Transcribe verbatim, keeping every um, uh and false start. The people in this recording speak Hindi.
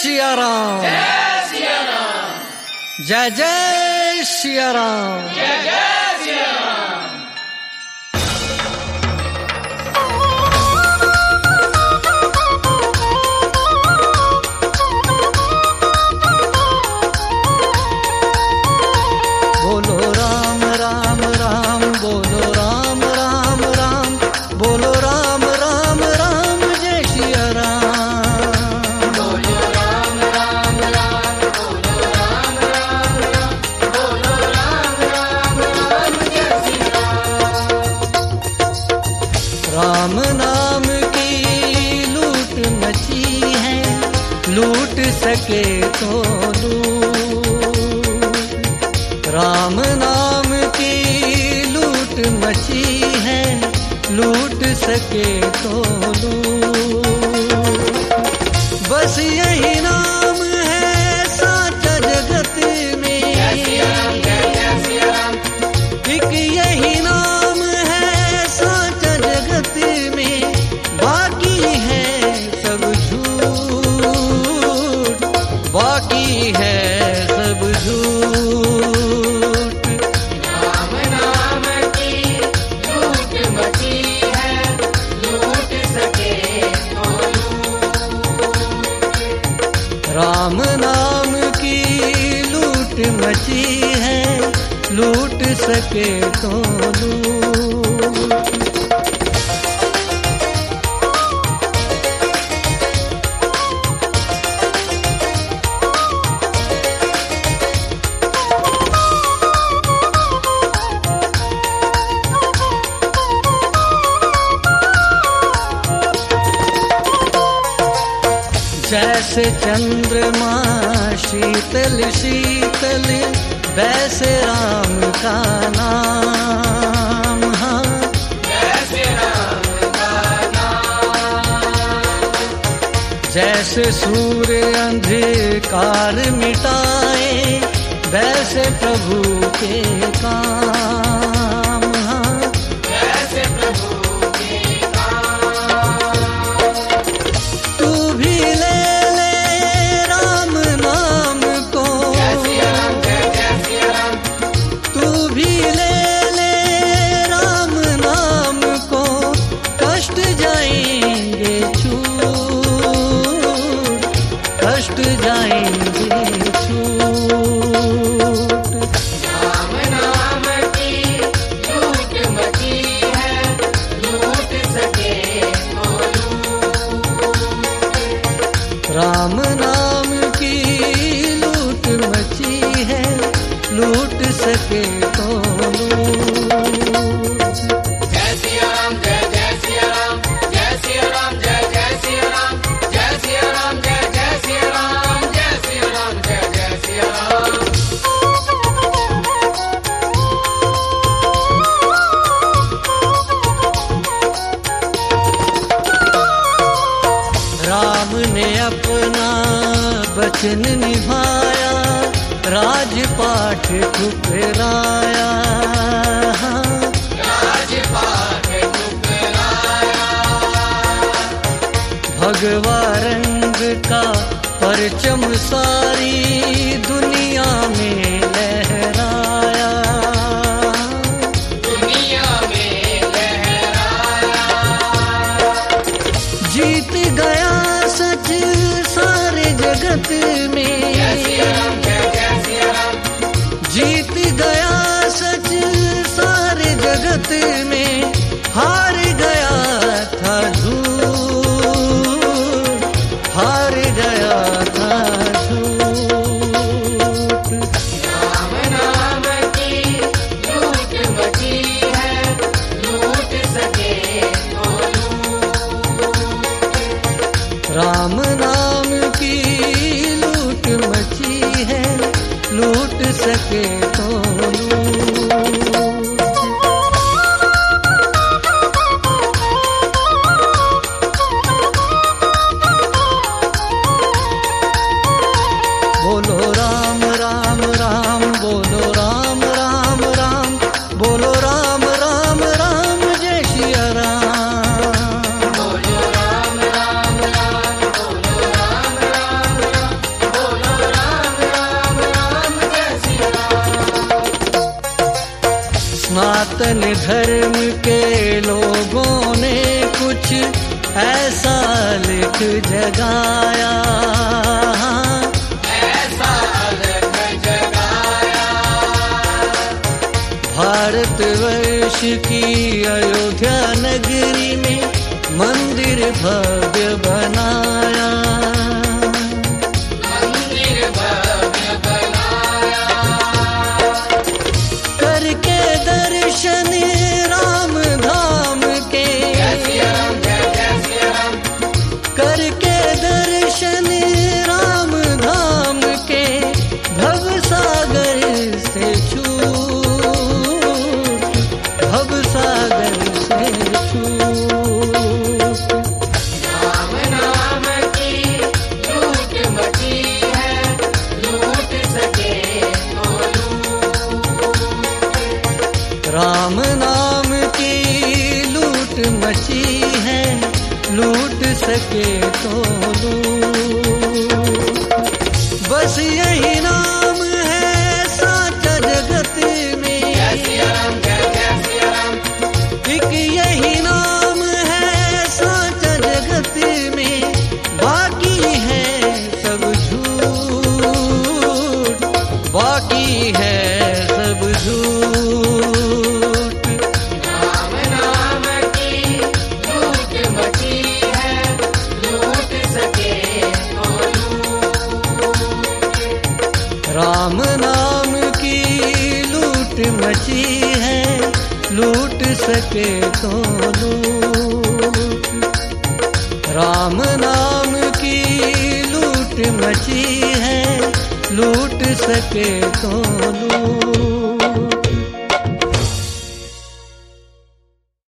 सिया राम, जय सिया राम, जय जय सिया राम, जय जय सिया राम। बोलो राम राम राम, बोलो राम राम राम, बोलो राम राम राम, जय सिया राम। बोलो राम राम राम, बोलो राम राम राम, बोलो राम राम राम, जय सिया राम। राम नाम की लूट मची है, लूट सके तो लूट। राम नाम की लूट मची है, लूट सके तो लूट। बस यही नाम है साचा जगत में, जय सिया राम, जय जय सिया राम। एक यही नाम है साचा जगत में, बाकी है सब झूठ, बाकी है सब झूठ। राम नाम की लूट मची है, लूट सके तो लूट। राम नाम की लूट मची है, लूट सके तो लूट। जैसे चंद्रमा शीतल शीतल, वैसे राम का नाम। हाँ, जैसे राम का नाम। जैसे सूर्य अंधकार मिटाए, वैसे प्रभु के काम। हाँ, जैसे प्रभु के काम। तू भी ले ले राम नाम को, जय सिया राम, जय जय सिया राम। तू भी ले ले राम नाम को, कष्ट जाएंगे छूट, कष्ट जाएंगे छूट। राम नाम की लूट मची है, लूट सके तो लूट। राम नाम की लूट मची है, लूट सके तो लूट। जय सिया राम, जय जय सिया राम, जय सिया राम, जय जय सिया राम, जय सिया राम, जय जय सिया राम, जय सिया राम, जय जय सिया राम। राम ने अपना वचन निभाया, राजपाट ठुकराया। राजपाट ठुकराया। भगवा रंग का परचम सारी दुनिया में लहराया। दुनिया में लहराया। जीत गया सच सारे जगत में, जय सिया राम, जय जय सिया राम। जीत गया सच सारे जगत में, हार गया था झूठ, हार गया था झूठ। सनातन धर्म के लोगों ने कुछ ऐसा लिख जगाया, ऐसा लिख जगाया। भारतवर्ष की अयोध्या नगरी में मंदिर भव्य बनाया, मंदिर भव्य बनाया। करके दर्शन राम धाम के, जय सिया राम, जय जय सिया राम। करके दर्शन राम धाम के भव सागर से छूट, भव सागर से छूट। राम नाम की लूट मची है, लूट सके तो लूट। राम नाम की लूट मची है, लूट सके तो लूट। बस यही नाम है साचा जगत में, जय सिया राम, जय जय सिया राम। एक यही नाम है साचा जगत में, बाकी है सब झूठ, बाकी है सब झूठ। राम नाम की लूट मची है, लूट सके तो लूट। राम नाम की लूट मची है, लूट सके तो लूट। राम नाम की लूट मची है, लूट सके तो लूट।